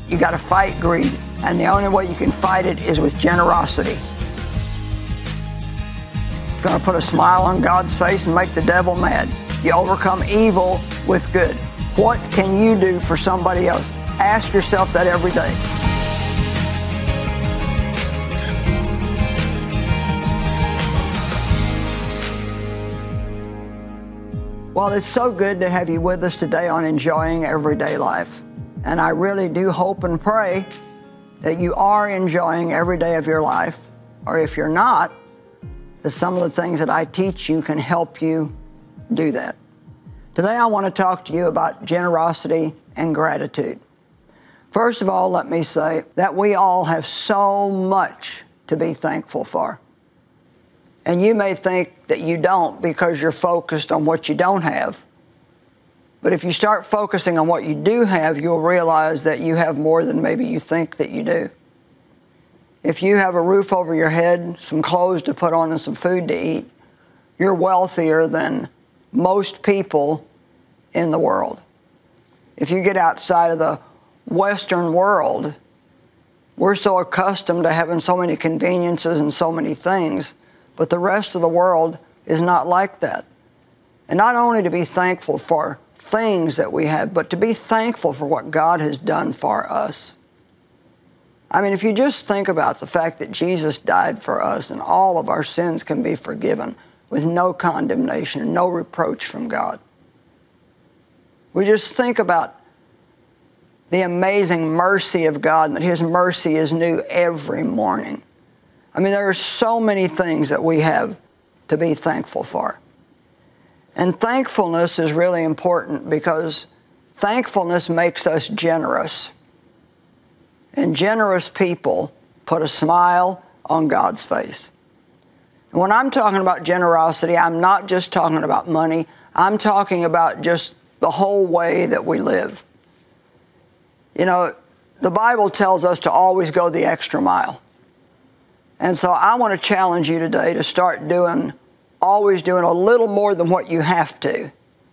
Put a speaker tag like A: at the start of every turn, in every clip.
A: You got to fight greed, and the only way you can fight it is with generosity. It's going to put a smile on God's face and make the devil mad. You overcome evil with good. What can you do for somebody else? Ask yourself that every day. Well, it's so good to have you with us today on Enjoying Everyday Life. And I really do hope and pray that you are enjoying every day of your life. Or if you're not, that some of the things that I teach you can help you do that. Today I want to talk to you about generosity and gratitude. First of all, let me say that we all have so much to be thankful for. And you may think that you don't because you're focused on what you don't have. But if you start focusing on what you do have, you'll realize that you have more than maybe you think that you do. If you have a roof over your head, some clothes to put on, and some food to eat, you're wealthier than most people in the world. If you get outside of the Western world, we're so accustomed to having so many conveniences and so many things, but the rest of the world is not like that. And not only to be thankful for things that we have, but to be thankful for what God has done for us. I mean, if you just think about the fact that Jesus died for us and all of our sins can be forgiven with no condemnation, no reproach from God. We just think about the amazing mercy of God and that His mercy is new every morning. I mean, there are so many things that we have to be thankful for. And thankfulness is really important because thankfulness makes us generous. And generous people put a smile on God's face. And when I'm talking about generosity, I'm not just talking about money. I'm talking about just the whole way that we live. You know, the Bible tells us to always go the extra mile. And so I want to challenge you today to start always doing a little more than what you have to.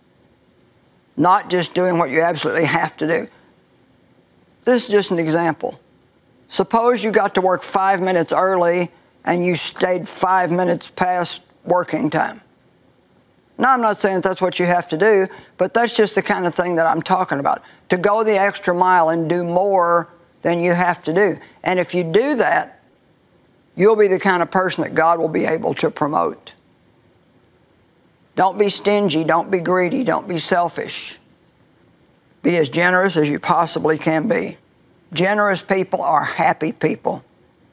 A: Not just doing what you absolutely have to do. This is just an example. Suppose you got to work 5 minutes early and you stayed 5 minutes past working time. Now, I'm not saying that's what you have to do, but that's just the kind of thing that I'm talking about. To go the extra mile and do more than you have to do. And if you do that, you'll be the kind of person that God will be able to promote. Don't be stingy, don't be greedy, don't be selfish. Be as generous as you possibly can be. Generous people are happy people.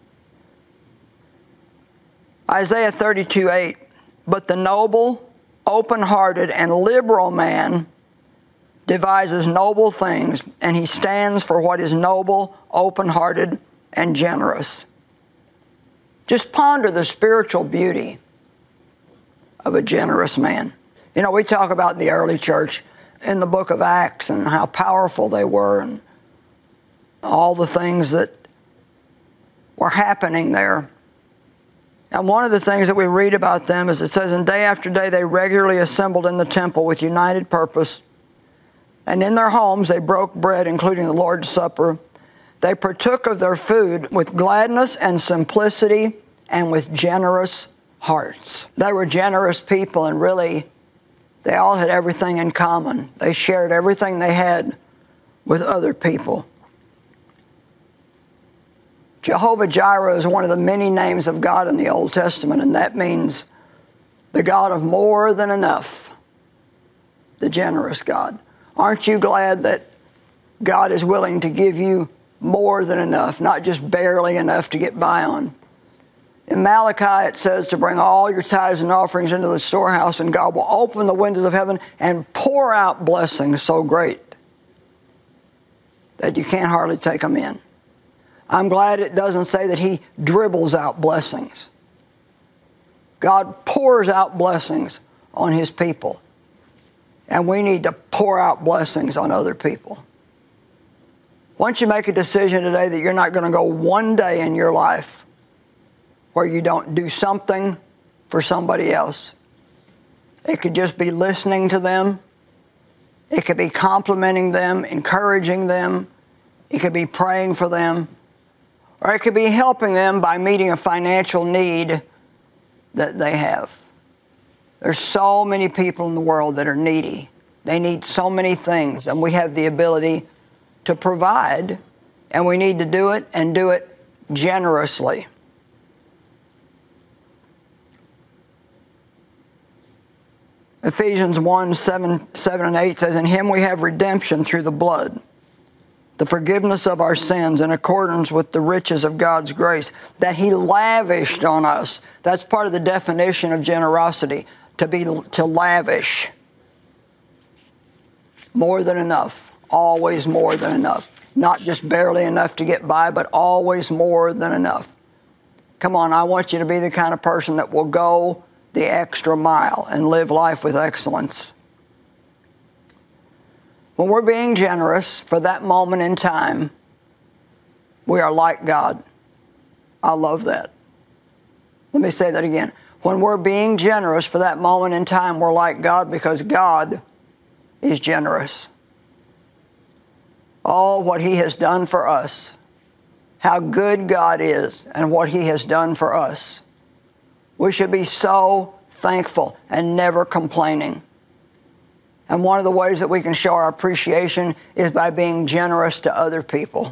A: Isaiah 32:8, but the noble, open-hearted, and liberal man devises noble things, and he stands for what is noble, open-hearted, and generous. Just ponder the spiritual beauty of a generous man. You know, we talk about the early church in the book of Acts and how powerful they were and all the things that were happening there. And one of the things that we read about them is it says, and day after day they regularly assembled in the temple with united purpose. And in their homes they broke bread, including the Lord's Supper. They partook of their food with gladness and simplicity and with generous hearts. They were generous people, and really, they all had everything in common. They shared everything they had with other people. Jehovah Jireh is one of the many names of God in the Old Testament, and that means the God of more than enough, the generous God. Aren't you glad that God is willing to give you more than enough, not just barely enough to get by on? In Malachi, it says to bring all your tithes and offerings into the storehouse, and God will open the windows of heaven and pour out blessings so great that you can't hardly take them in. I'm glad it doesn't say that He dribbles out blessings. God pours out blessings on His people. And we need to pour out blessings on other people. Once you make a decision today that you're not going to go one day in your life where you don't do something for somebody else. It could just be listening to them. It could be complimenting them, encouraging them. It could be praying for them, or it could be helping them by meeting a financial need that they have. There's so many people in the world that are needy. They need so many things, and we have the ability to provide, and we need to do it and do it generously. Ephesians 1:7 and 8 says, "In him we have redemption through the blood, the forgiveness of our sins in accordance with the riches of God's grace that he lavished on us." That's part of the definition of generosity, to lavish. More than enough, always more than enough. Not just barely enough to get by, but always more than enough. Come on, I want you to be the kind of person that will go the extra mile and live life with excellence. When we're being generous for that moment in time, we are like God. I love that. Let me say that again. When we're being generous for that moment in time, we're like God because God is generous. Oh, what he has done for us. How good God is and what he has done for us. We should be so thankful and never complaining. And one of the ways that we can show our appreciation is by being generous to other people.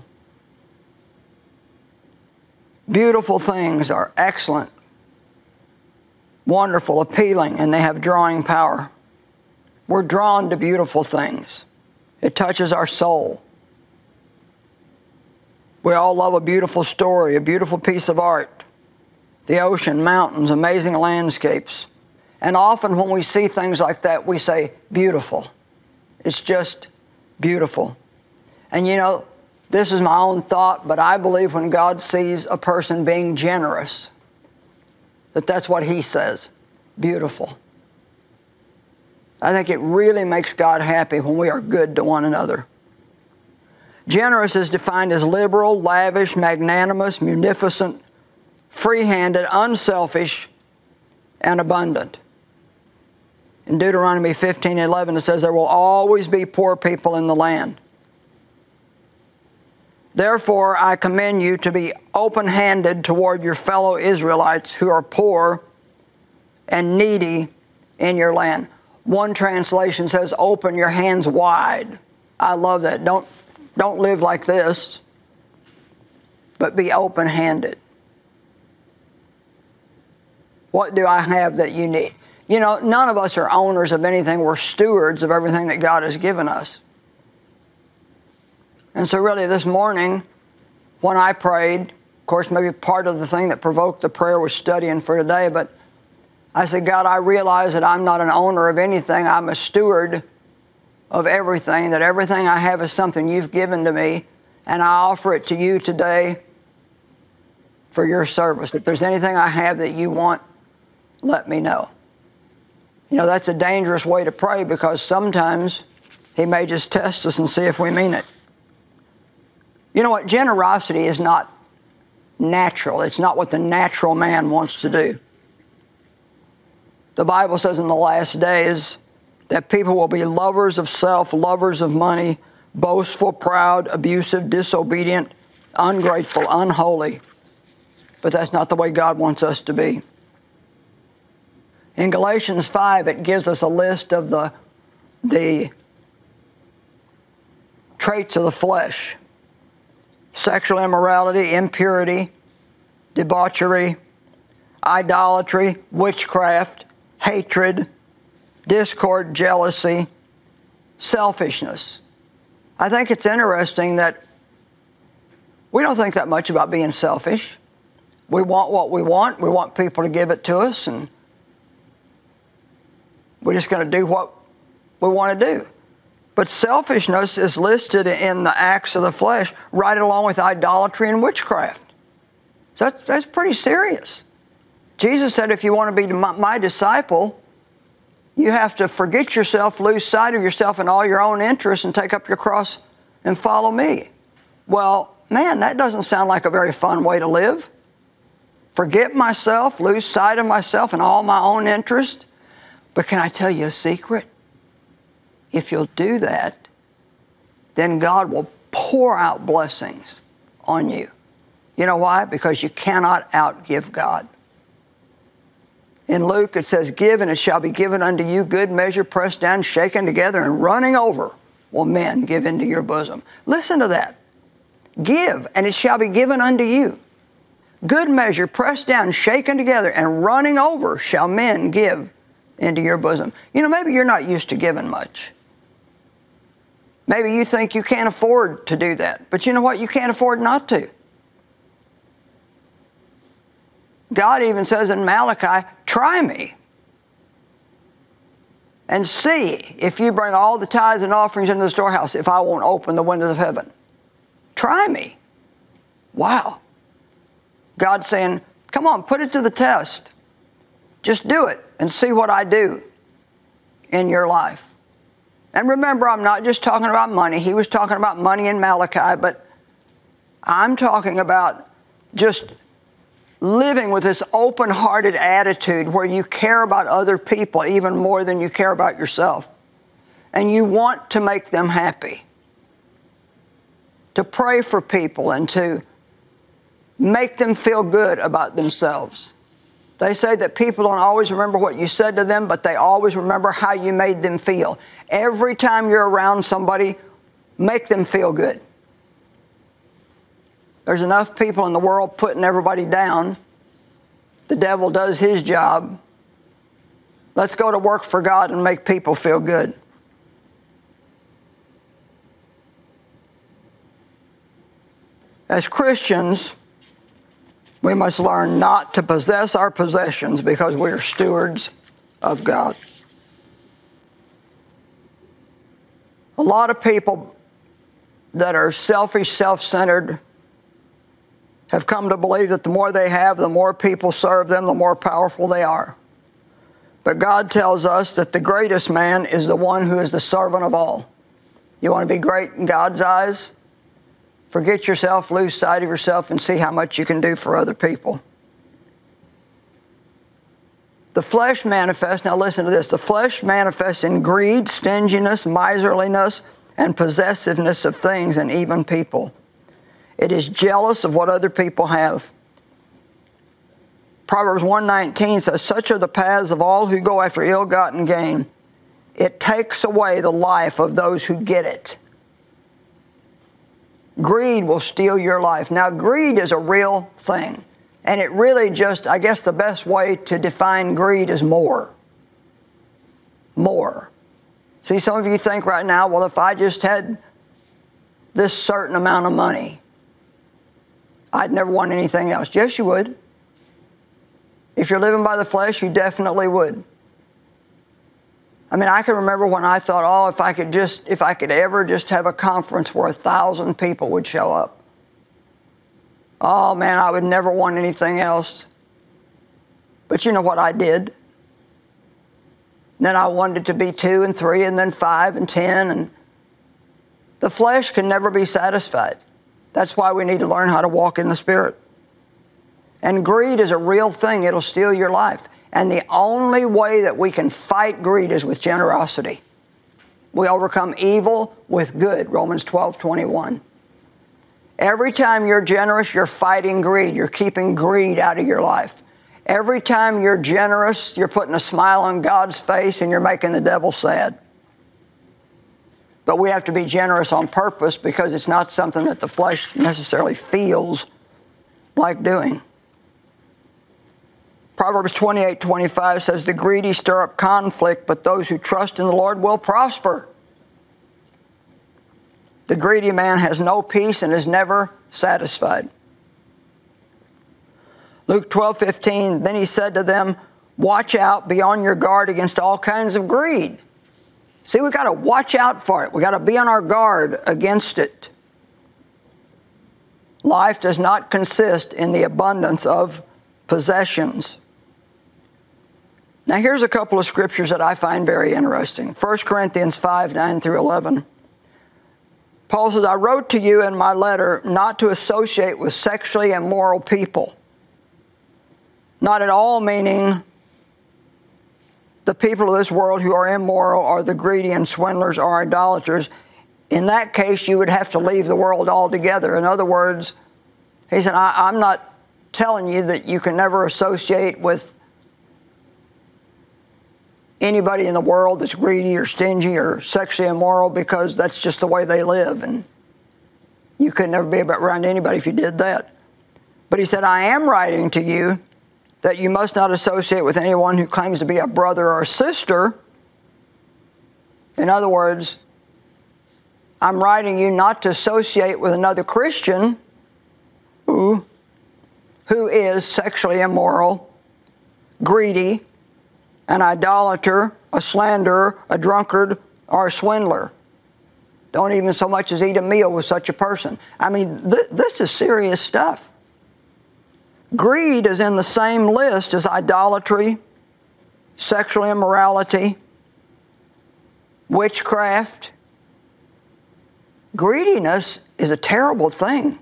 A: Beautiful things are excellent, wonderful, appealing, and they have drawing power. We're drawn to beautiful things. It touches our soul. We all love a beautiful story, a beautiful piece of art, the ocean, mountains, amazing landscapes. And often when we see things like that, we say, beautiful. It's just beautiful. And you know, this is my own thought, but I believe when God sees a person being generous, that's what he says, beautiful. I think it really makes God happy when we are good to one another. Generous is defined as liberal, lavish, magnanimous, munificent, free-handed, unselfish, and abundant. In Deuteronomy 15:11, it says, "There will always be poor people in the land. Therefore, I commend you to be open-handed toward your fellow Israelites who are poor and needy in your land." One translation says, "Open your hands wide." I love that. Don't live like this, but be open-handed. What do I have that you need? You know, none of us are owners of anything. We're stewards of everything that God has given us. And so really this morning, when I prayed, of course, maybe part of the thing that provoked the prayer was studying for today, but I said, God, I realize that I'm not an owner of anything. I'm a steward of everything, that everything I have is something you've given to me, and I offer it to you today for your service. If there's anything I have that you want, let me know. You know, that's a dangerous way to pray because sometimes he may just test us and see if we mean it. You know what? Generosity is not natural. It's not what the natural man wants to do. The Bible says in the last days that people will be lovers of self, lovers of money, boastful, proud, abusive, disobedient, ungrateful, unholy. But that's not the way God wants us to be. In Galatians 5, it gives us a list of the traits of the flesh: sexual immorality, impurity, debauchery, idolatry, witchcraft, hatred, discord, jealousy, selfishness. I think it's interesting that we don't think that much about being selfish. We want what we want. We want people to give it to us, and we're just going to do what we want to do. But selfishness is listed in the acts of the flesh right along with idolatry and witchcraft. So that's pretty serious. Jesus said if you want to be my disciple, you have to forget yourself, lose sight of yourself and all your own interests, and take up your cross and follow me. Well, man, that doesn't sound like a very fun way to live. Forget myself, lose sight of myself and all my own interests. But can I tell you a secret? If you'll do that, then God will pour out blessings on you. You know why? Because you cannot outgive God. In Luke, it says, give, and it shall be given unto you, good measure, pressed down, shaken together, and running over will men give into your bosom. Listen to that. Give, and it shall be given unto you. Good measure, pressed down, shaken together, and running over shall men give into your bosom. You know, maybe you're not used to giving much. Maybe you think you can't afford to do that. But you know what? You can't afford not to. God even says in Malachi, try me and see if you bring all the tithes and offerings into the storehouse, if I won't open the windows of heaven. Try me. Wow. God's saying, come on, put it to the test. Just do it and see what I do in your life. And remember, I'm not just talking about money. He was talking about money in Malachi, but I'm talking about just living with this open-hearted attitude where you care about other people even more than you care about yourself. And you want to make them happy. To pray for people and to make them feel good about themselves. They say that people don't always remember what you said to them, but they always remember how you made them feel. Every time you're around somebody, make them feel good. There's enough people in the world putting everybody down. The devil does his job. Let's go to work for God and make people feel good. As Christians, we must learn not to possess our possessions because we are stewards of God. A lot of people that are selfish, self-centered, have come to believe that the more they have, the more people serve them, the more powerful they are. But God tells us that the greatest man is the one who is the servant of all. You want to be great in God's eyes? Forget yourself, lose sight of yourself, and see how much you can do for other people. The flesh manifests, now listen to this, the flesh manifests in greed, stinginess, miserliness, and possessiveness of things and even people. It is jealous of what other people have. Proverbs 1:19 says, such are the paths of all who go after ill-gotten gain. It takes away the life of those who get it. Greed will steal your life. Now, greed is a real thing. And it really just, I guess the best way to define greed is more. More. See, some of you think right now, well, if I just had this certain amount of money, I'd never want anything else. Yes, you would. If you're living by the flesh, you definitely would. I mean, I can remember when I thought, oh, if I could ever just have a conference where 1,000 people would show up. Oh, man, I would never want anything else. But you know what I did? Then I wanted it to be 2 and 3 and then 5 and 10. And the flesh can never be satisfied. That's why we need to learn how to walk in the Spirit. And greed is a real thing. It'll steal your life. And the only way that we can fight greed is with generosity. We overcome evil with good, Romans 12:21. Every time you're generous, you're fighting greed. You're keeping greed out of your life. Every time you're generous, you're putting a smile on God's face and you're making the devil sad. But we have to be generous on purpose because it's not something that the flesh necessarily feels like doing. Proverbs 28:25 says, the greedy stir up conflict, but those who trust in the Lord will prosper. The greedy man has no peace and is never satisfied. Luke 12:15, then he said to them, watch out, be on your guard against all kinds of greed. See, we've got to watch out for it. We've got to be on our guard against it. Life does not consist in the abundance of possessions. Now, here's a couple of scriptures that I find very interesting. 1 Corinthians 5:9 through 11. Paul says, I wrote to you in my letter not to associate with sexually immoral people. Not at all meaning the people of this world who are immoral or the greedy and swindlers or idolaters. in that case, you would have to leave the world altogether. In other words, he said, I'm not telling you that you can never associate with anybody in the world that's greedy or stingy or sexually immoral, because that's just the way they live, and you could never be around anybody if you did that. But he said, I am writing to you that you must not associate with anyone who claims to be a brother or a sister. In other words, I'm writing you not to associate with another Christian who is sexually immoral, greedy, an idolater, a slanderer, a drunkard, or a swindler. Don't even so much as eat a meal with such a person. I mean, this is serious stuff. Greed is in the same list as idolatry, sexual immorality, witchcraft. Greediness is a terrible thing.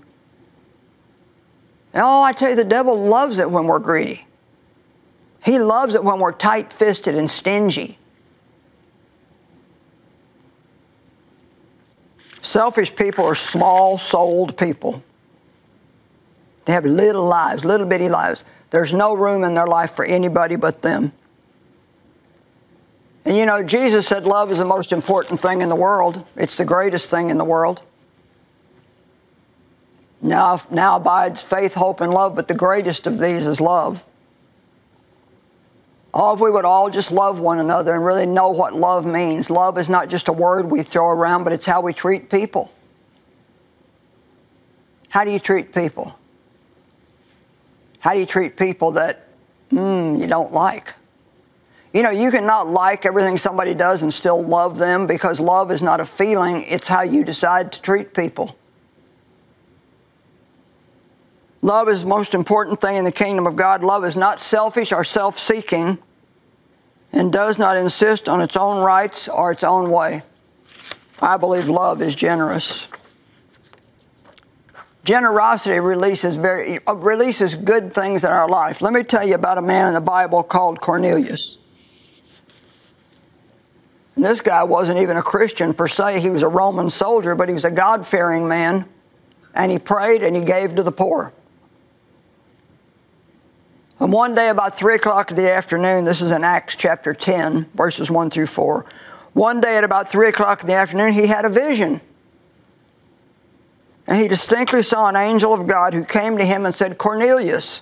A: Oh, I tell you, the devil loves it when we're greedy. He loves it when we're tight-fisted and stingy. Selfish people are small-souled people. They have little lives, little bitty lives. There's no room in their life for anybody but them. And you know, Jesus said love is the most important thing in the world. It's the greatest thing in the world. Now abides faith, hope, and love, but the greatest of these is love. Oh, if we would all just love one another and really know what love means. Love is not just a word we throw around, but it's how we treat people. How do you treat people? How do you treat people that you don't like? You know, you cannot like everything somebody does and still love them, because love is not a feeling, it's how you decide to treat people. Love is the most important thing in the kingdom of God. Love is not selfish or self-seeking and does not insist on its own rights or its own way. I believe love is generous. Generosity releases good things in our life. Let me tell you about a man in the Bible called Cornelius. And this guy wasn't even a Christian per se. He was a Roman soldier, but he was a God-fearing man. And he prayed and he gave to the poor. And one day about 3 o'clock in the afternoon, this is in Acts chapter 10, verses 1 through 4. One day at about 3 o'clock in the afternoon, he had a vision. And he distinctly saw an angel of God who came to him and said, Cornelius.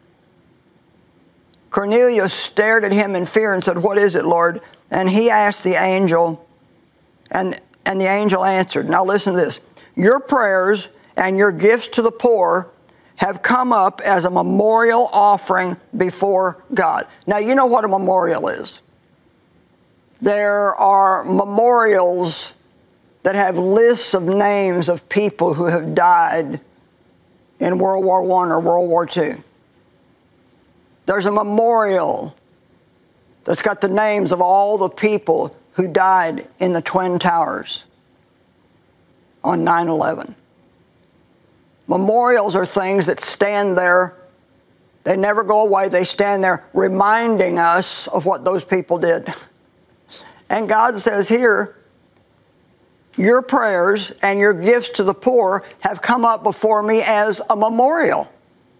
A: Cornelius stared at him in fear and said, what is it, Lord? And he asked the angel, and the angel answered. Now listen to this. Your prayers and your gifts to the poor have come up as a memorial offering before God. Now, you know what a memorial is. There are memorials that have lists of names of people who have died in World War I or World War II. There's a memorial that's got the names of all the people who died in the Twin Towers on 9/11. Memorials are things that stand there. They never go away. They stand there reminding us of what those people did. And God says here, your prayers and your gifts to the poor have come up before me as a memorial.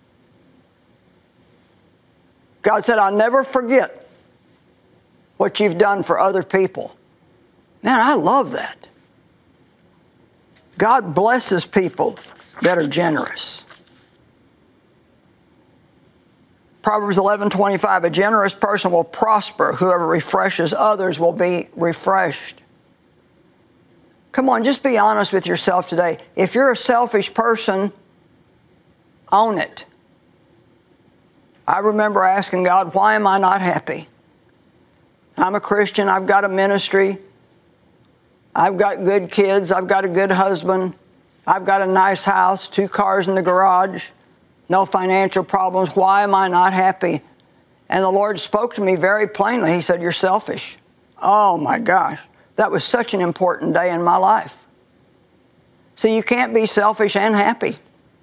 A: God said, I'll never forget what you've done for other people. Man, I love that. God blesses people that are generous. Proverbs 11:25, a generous person will prosper. Whoever refreshes others will be refreshed. Come on, just be honest with yourself today. If you're a selfish person, own it. I remember asking God, why am I not happy? I'm a Christian. I've got a ministry. I've got good kids. I've got a good husband. I've got a nice house, 2 cars in the garage, no financial problems. Why am I not happy? And the Lord spoke to me very plainly. He said, you're selfish. Oh my gosh. That was such an important day in my life. So you can't be selfish and happy.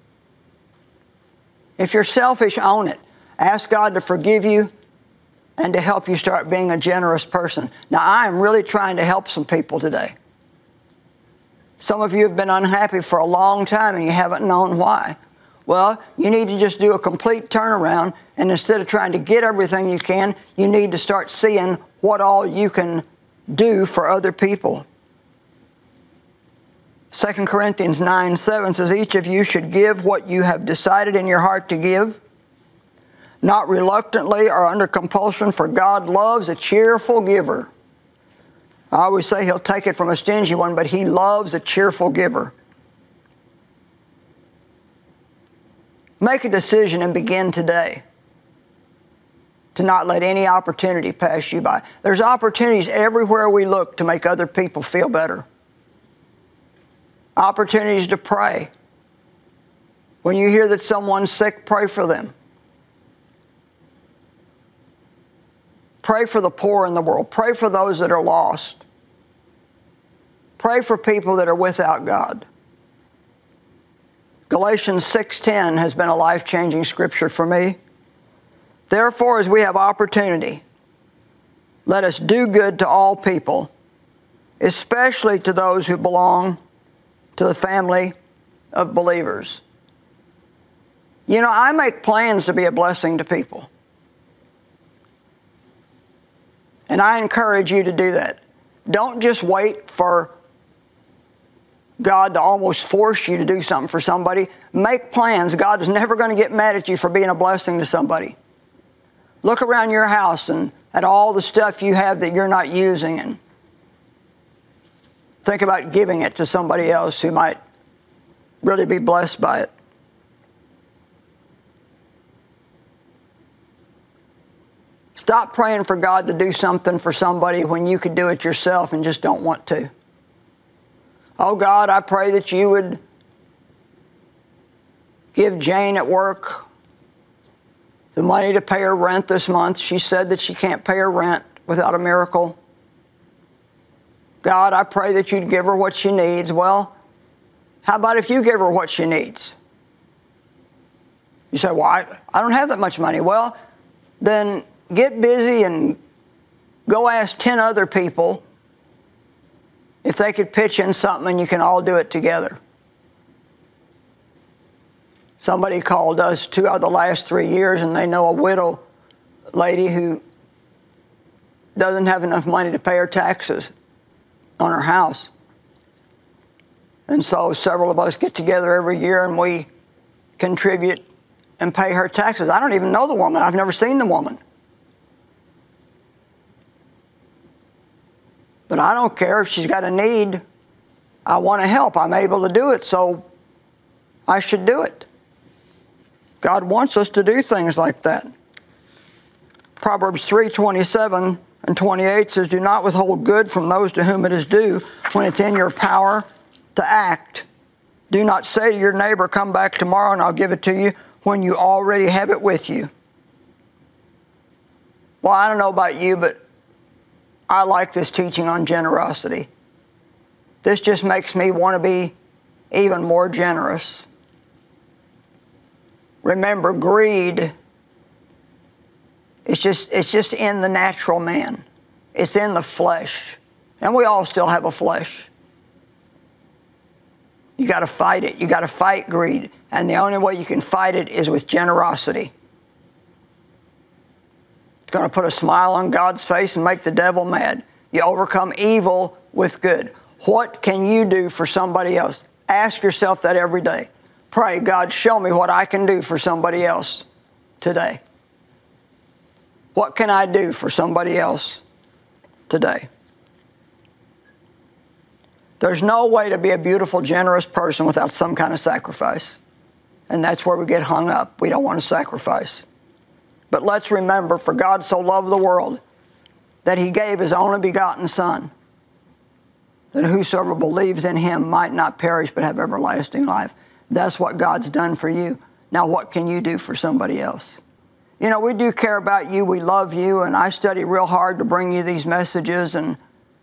A: If you're selfish, own it. Ask God to forgive you and to help you start being a generous person. Now, I am really trying to help some people today. Some of you have been unhappy for a long time and you haven't known why. Well, you need to just do a complete turnaround, and instead of trying to get everything you can, you need to start seeing what all you can do for other people. 2 Corinthians 9:7 says, each of you should give what you have decided in your heart to give, not reluctantly or under compulsion, for God loves a cheerful giver. I always say He'll take it from a stingy one, but He loves a cheerful giver. Make a decision and begin today to not let any opportunity pass you by. There's opportunities everywhere we look to make other people feel better. Opportunities to pray. When you hear that someone's sick, pray for them. Pray for the poor in the world. Pray for those that are lost. Pray for people that are without God. Galatians 6:10 has been a life-changing scripture for me. Therefore, as we have opportunity, let us do good to all people, especially to those who belong to the family of believers. You know, I make plans to be a blessing to people. And I encourage you to do that. Don't just wait for God to almost force you to do something for somebody. Make plans. God is never going to get mad at you for being a blessing to somebody. Look around your house and at all the stuff you have that you're not using, and think about giving it to somebody else who might really be blessed by it. Stop praying for God to do something for somebody when you could do it yourself and just don't want to. Oh God, I pray that you would give Jane at work the money to pay her rent this month. She said that she can't pay her rent without a miracle. God, I pray that you'd give her what she needs. Well, how about if you give her what she needs? You say, well, I don't have that much money. Well, then get busy and go ask 10 other people if they could pitch in something and you can all do it together. Somebody called us 2 out of the last 3 years, and they know a widow lady who doesn't have enough money to pay her taxes on her house. And so several of us get together every year and we contribute and pay her taxes. I don't even know the woman. I've never seen the woman. But I don't care if she's got a need. I want to help. I'm able to do it, so I should do it. God wants us to do things like that. Proverbs 3:27 and 28 says, do not withhold good from those to whom it is due when it's in your power to act. Do not say to your neighbor, come back tomorrow and I'll give it to you, when you already have it with you. Well, I don't know about you, but I like this teaching on generosity. This just makes me want to be even more generous. Remember, greed, it's just in the natural man. It's in the flesh. And we all still have a flesh. You got to fight it. You got to fight greed. And the only way you can fight it is with generosity. It's going to put a smile on God's face and make the devil mad. You overcome evil with good. What can you do for somebody else? Ask yourself that every day. Pray, God, show me what I can do for somebody else today. What can I do for somebody else today? There's no way to be a beautiful, generous person without some kind of sacrifice. And that's where we get hung up. We don't want to sacrifice. But let's remember, for God so loved the world that He gave His only begotten Son, that whosoever believes in Him might not perish but have everlasting life. That's what God's done for you. Now what can you do for somebody else? You know, we do care about you. We love you. And I study real hard to bring you these messages. And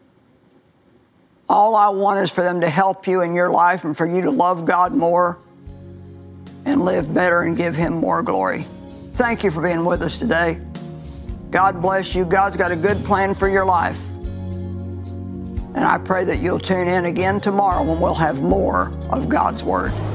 A: all I want is for them to help you in your life and for you to love God more and live better and give Him more glory. Thank you for being with us today. God bless you. God's got a good plan for your life. And I pray that you'll tune in again tomorrow when we'll have more of God's Word.